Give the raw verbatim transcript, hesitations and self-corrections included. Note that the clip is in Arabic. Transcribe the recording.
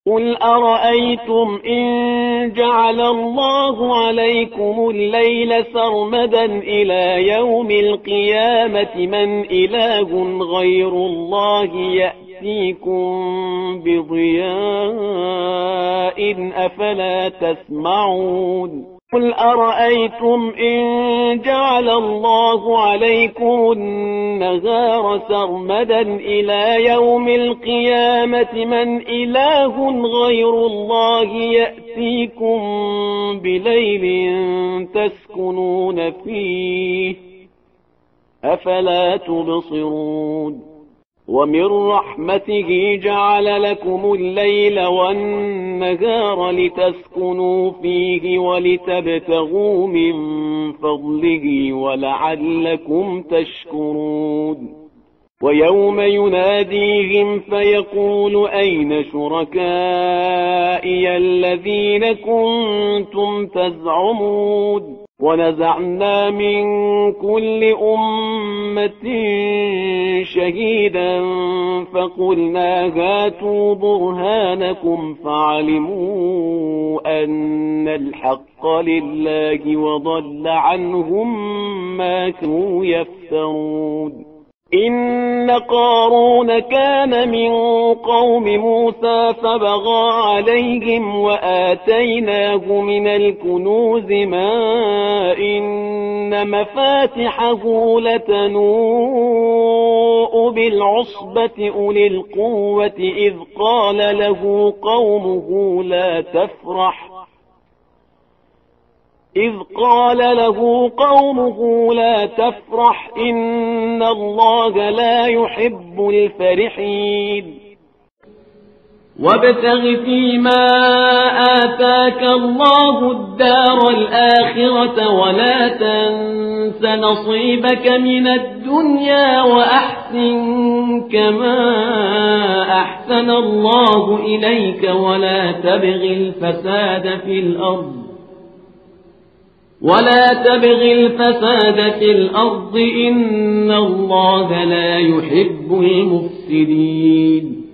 قل أرأيتم إن جعل الله عليكم الليل سرمدا إلى يوم القيامة من إله غير الله يأتيكم بضياء أفلا تسمعون قل أرأيتم إن جعل الله عليكم النهار سرمدا إلى يوم القيامة من إله غير الله يأتيكم بليل تسكنون فيه أفلا تبصرون ومن رحمته جعل لكم الليل والنهار لتسكنوا فيه ولتبتغوا من فضله ولعلكم تشكرون ويوم يناديهم فيقول أين شركائي الذين كنتم تزعمون ونزعنا من كل أمة شهيدا فقلنا هاتوا برهانكم فعلموا أن الحق لله وضل عنهم ما كانوا يفترون إن قارون كان من قوم موسى فبغى عليهم وآتيناه من الكنوز ما إن مفاتحه لتنوء بالعصبة أولي القوة إذ قال له قومه لا تفرح إذ قال له قومه لا تفرح إن الله لا يحب الفرحين وابتغ فيما آتاك الله الدار الآخرة ولا تنس نصيبك من الدنيا وأحسن كما أحسن الله إليك ولا تبغ الفساد في الأرض ولا تبغ الفساد في الأرض إن الله لا يحب المفسدين